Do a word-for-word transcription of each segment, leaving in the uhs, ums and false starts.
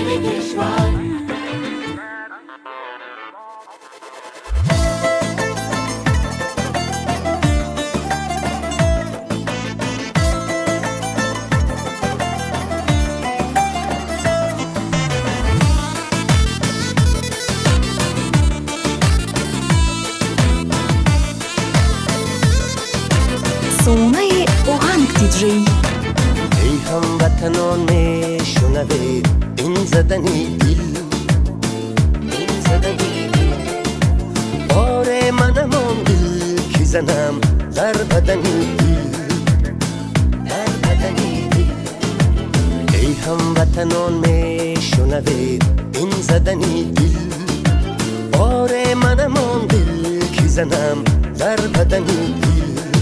دل کشور. سونای اوهنگ دیجی. ای هموطنان میشنوید این زدنی دل، این زدنی دل. آره منم آن دل که زنم در بدنی دل، در بدنی دل. ای هموطنان میشنوید این زدنی دل. آره منم آن دل که زنم در بدنی دل.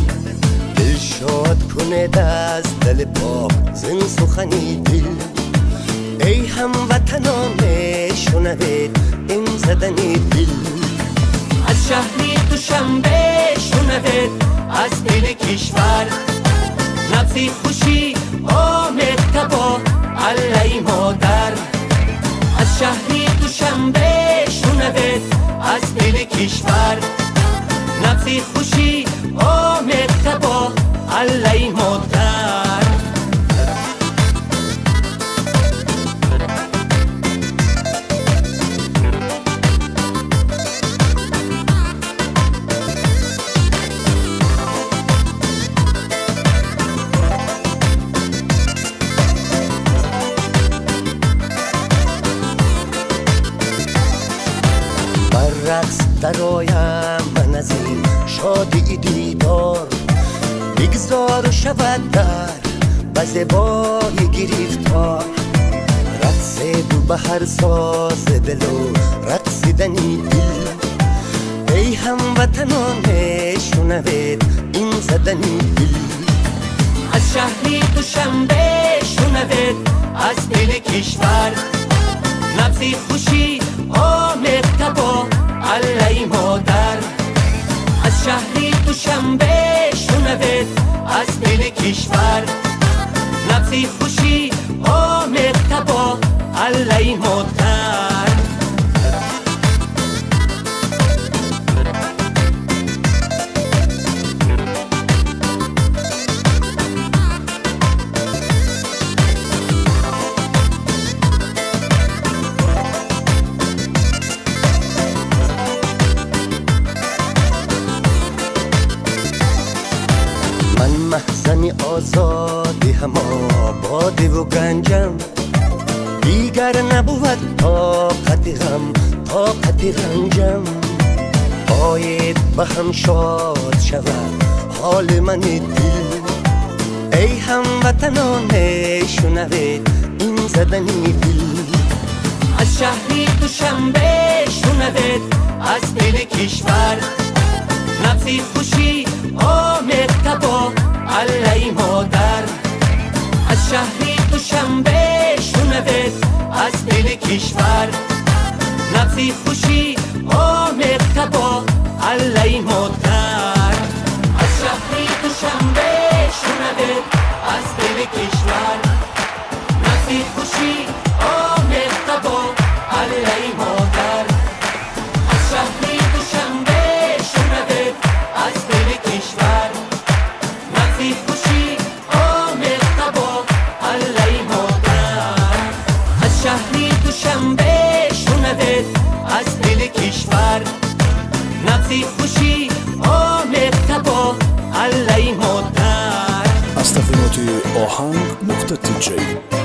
شاد کنه از دل پاک زن سخنی دل. ای هموطنان میشنوید این زدنی دل. از شهری دوشنبه شنوید از دل کشور. نبضی خوشی آمد تبا علی مادر. از شهری دوشنبه شنوید از دل کشور. نبضی خوشی آمد تبا علی مادر. بر رقص درایم من از این شادی دیدار. بگذار و شود در بزبای گریفتار. رقص دو بهر ساز دل و رقصیدنی دل. ای هموطنان میشنوید این زدنی دل. از شهری دوشنبه شنوید از دل کشور. نبضی خوشی آمد تبا علی مادر. از شهری دوشنبه شنوید از دل کشور. نبضی خوشی آمد تبا علی مادر. من محزن آزادی هم آبادی و گنجم. دیگر نبود طاقت غم طاقت رنجم. باید به هم شاد شود حال من دل. ای هموطنان میشنوید این زدنی دل. از شهری دوشنبه شنوید از دل کشور. نبضی خوشی آمد تبا علی مادر. از شهری دوشنبه شنوید از دل کشور. نبضی خوشی آمد تبا علی مادر. از شهری دوشنبه شنوید از دل کشور. نبضی خوشی آمد تبا علی مادر. از شهری دوشنبه شنوید از دل کشور. نبضی خوشی آمد تبا علی مادر. از شهری دوشنبه شنوید از دل کشور. نبضی خوشی آمد تبا علی مادر. از تفینات آهنگ نقطه تی جی.